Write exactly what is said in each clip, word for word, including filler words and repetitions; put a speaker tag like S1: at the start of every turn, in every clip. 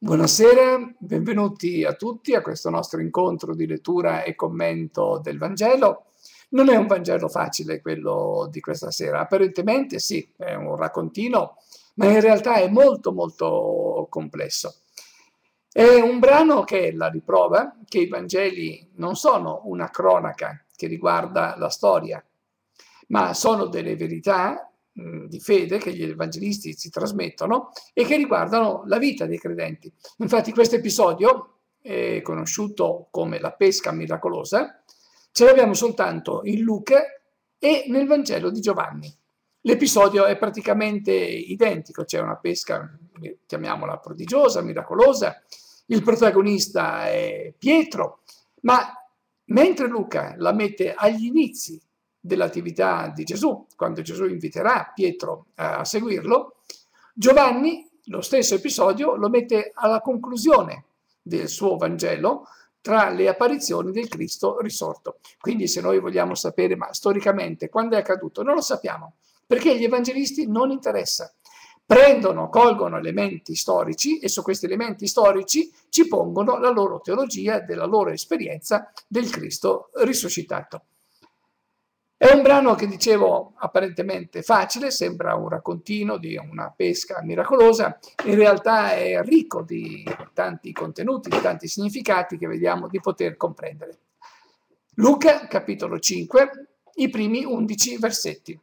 S1: Buonasera, benvenuti a tutti a questo nostro incontro di lettura e commento del Vangelo. Non è un Vangelo facile quello di questa sera, apparentemente sì, è un raccontino, ma in realtà è molto molto complesso. È un brano che è la riprova che i Vangeli non sono una cronaca che riguarda la storia, ma sono delle verità mh, di fede che gli evangelisti ci trasmettono e che riguardano la vita dei credenti. Infatti questo episodio, eh, conosciuto come la pesca miracolosa, ce l'abbiamo soltanto in Luca e nel Vangelo di Giovanni. L'episodio è praticamente identico, c'è una pesca, chiamiamola prodigiosa, miracolosa, il protagonista è Pietro, ma mentre Luca la mette agli inizi dell'attività di Gesù, quando Gesù inviterà Pietro a seguirlo, Giovanni, lo stesso episodio, lo mette alla conclusione del suo Vangelo, tra le apparizioni del Cristo risorto. Quindi se noi vogliamo sapere, ma storicamente, quando è accaduto, non lo sappiamo, perché agli evangelisti non interessa. Prendono, colgono elementi storici e su questi elementi storici ci pongono la loro teologia della loro esperienza del Cristo risuscitato. È un brano che dicevo apparentemente facile, sembra un raccontino di una pesca miracolosa, in realtà è ricco di tanti contenuti, di tanti significati che vediamo di poter comprendere. Luca, capitolo cinque, i primi undici versetti.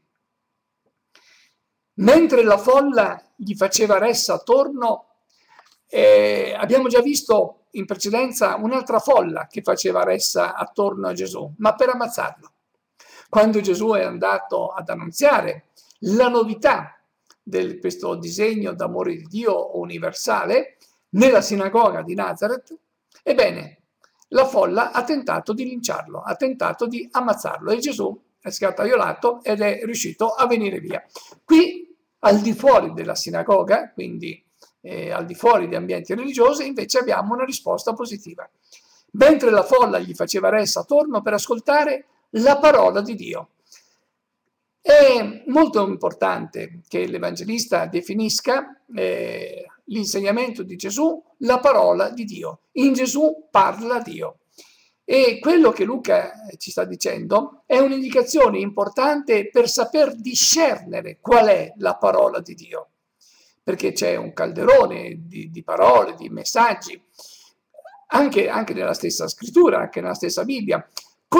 S1: Mentre la folla gli faceva ressa attorno, eh, abbiamo già visto in precedenza un'altra folla che faceva ressa attorno a Gesù, ma per ammazzarlo. Quando Gesù è andato ad annunziare la novità di questo disegno d'amore di Dio universale nella sinagoga di Nazareth, ebbene, la folla ha tentato di linciarlo, ha tentato di ammazzarlo e Gesù è scattaiolato ed è riuscito a venire via. Qui, al di fuori della sinagoga, quindi eh, al di fuori di ambienti religiosi, invece abbiamo una risposta positiva. Mentre la folla gli faceva ressa attorno per ascoltare la parola di Dio. È molto importante che l'Evangelista definisca eh, l'insegnamento di Gesù, la parola di Dio. In Gesù parla Dio. E quello che Luca ci sta dicendo è un'indicazione importante per saper discernere qual è la parola di Dio. Perché c'è un calderone di, di parole, di messaggi, anche, anche nella stessa scrittura, anche nella stessa Bibbia.